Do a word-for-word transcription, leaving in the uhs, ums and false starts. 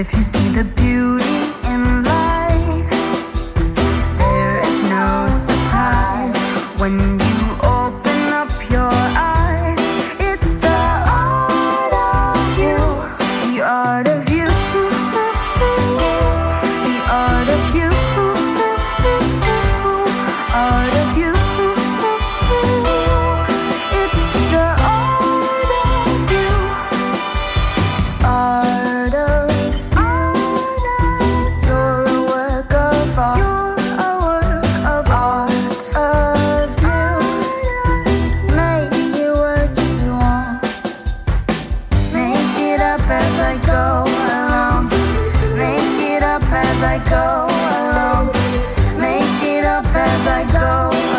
if you see the beauty in life, there is no surprise when you open up your eyes. It's the art of you, the art of you, the art of you, art of you. It's the art of you, art of you. You're a work of art. You're a work of art of you. Make it what you want. Make it up as I go along. Make it up as I go along. Make it up as I go